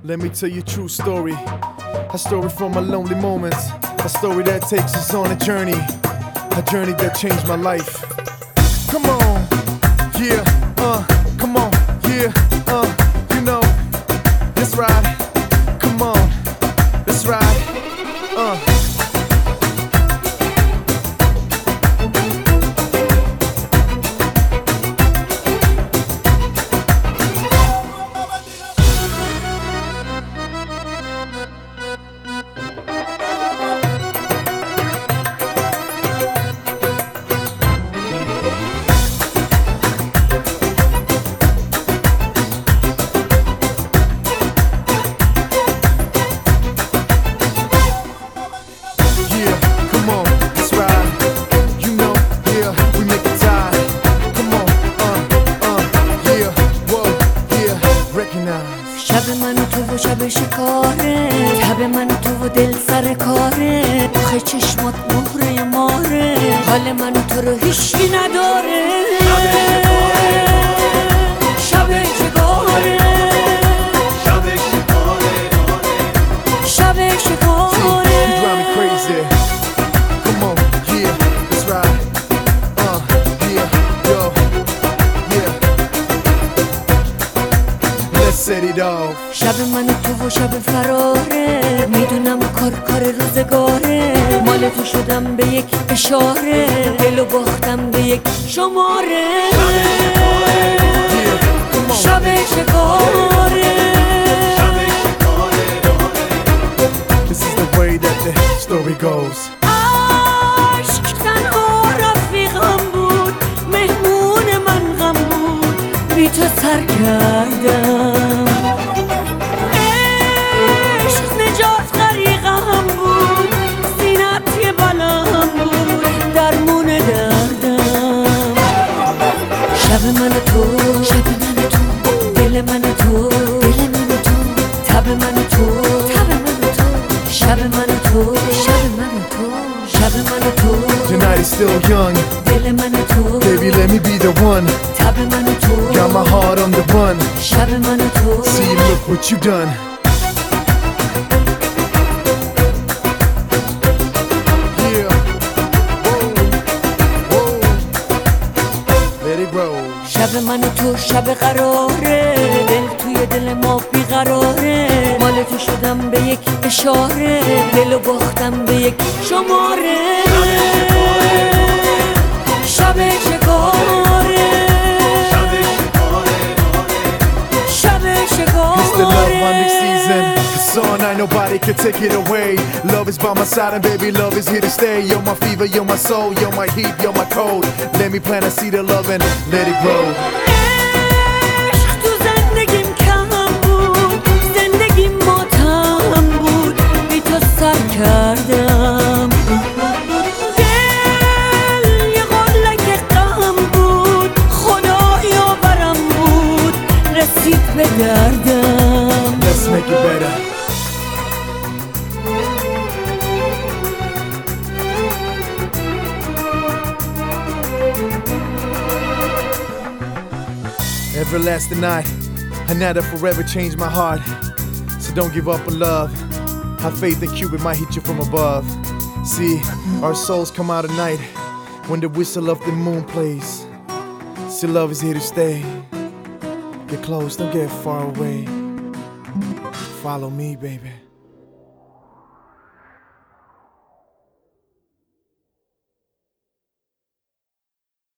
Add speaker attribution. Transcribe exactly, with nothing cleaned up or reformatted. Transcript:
Speaker 1: Let me tell you a true story. A story from my lonely moments. A story that takes us on a journey. A journey that changed my life. Come on, yeah, uh, come on, yeah, uh, you know, let's ride. Come on, let's ride, uh.
Speaker 2: شب من و تو و شب شکاره، شب من و تو و دل سر کاره، آخه چشمات مهره ماره، حال من و تو رو هیچکی نداره. شب شکاره، شب شکاره، شب شکاره.
Speaker 1: شب
Speaker 2: من و تو و شب فراره، میدونم کار کار روزگاره، مال تو شدم به یک اشاره، دلو باختم به یک شماره. شب شکاره.
Speaker 1: This is the way that the story goes.
Speaker 2: عشق تنها رفیقم بود، مهمون من غم بود، بی تو سر کردم. شب من و تو، شب من و تو، دل من و تو، دل من و تو، تب من و تو، تب من و تو، شب من و تو، شب من و تو، شب من و تو.
Speaker 1: Tonight is still young.
Speaker 2: دل من و تو,
Speaker 1: baby let me be the one.
Speaker 2: تب من و تو,
Speaker 1: got my heart on the run.
Speaker 2: شب من و تو.
Speaker 1: See look what you done.
Speaker 2: شب من و تو شب قراره، دل توی دل ما بیقراره، مال تو شدم به یک اشاره، دلو باختم به یک شماره. شب شکاره، شب شکاره.
Speaker 1: It's the love hunting season. It's on night, nobody can take it away. Love is by my side and baby love is here to stay. You're my fever, you're my soul, you're my heat, you're my cold. Let me plant a seed of love and let it grow.
Speaker 2: عشق تو زندگیم کم بود، زندگیم ماتم بود، بی تو سر کردم. دل یه قلک غم بود، خدایا برم بود، رسید به دردم.
Speaker 1: Let's make it better. Everlasting night, a night that forever changed my heart. So don't give up on love. Have faith in Cupid might hit you from above. See, our souls come out at night when the whistle of the moon plays. See, love is here to stay. Get close, don't get far away. Follow me, baby.